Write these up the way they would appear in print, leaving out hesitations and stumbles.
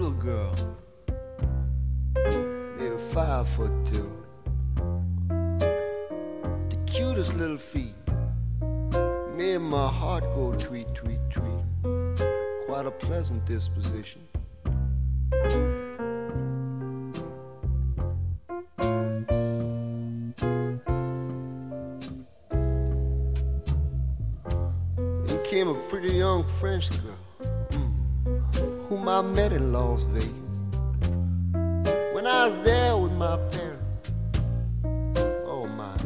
little girl, maybe 5'2", the cutest little feet, made my heart go tweet, tweet, tweet. Quite a pleasant disposition. Then came a pretty young French girl, whom I met in Las Vegas when I was there with my parents. Oh my,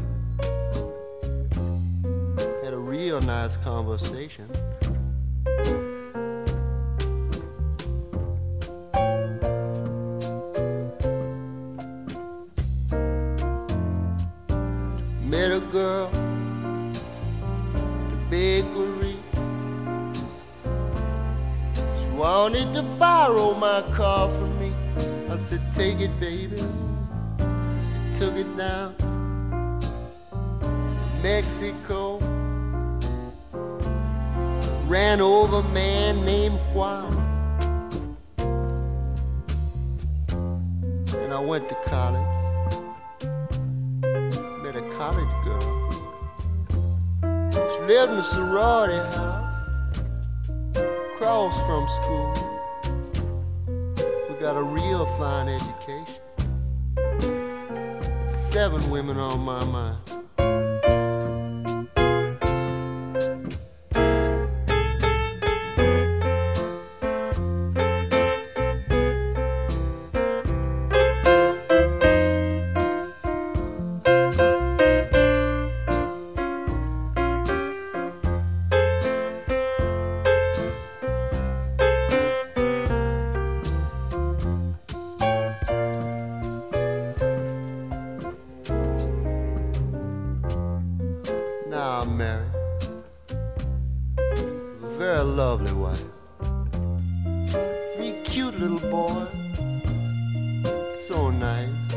had a real nice conversation. Met a girl, the bakery. She wanted to borrow my car from me. I said, take it, baby. She took it down to Mexico. Ran over a man named Juan. And I went to college. Met a college girl. She lived in a sorority house across from school. We got a real fine education. 7 women on my mind. Now I'm married, a very lovely wife, 3 cute little boys, so nice.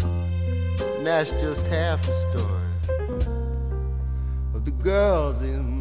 And that's just half the story of the girls in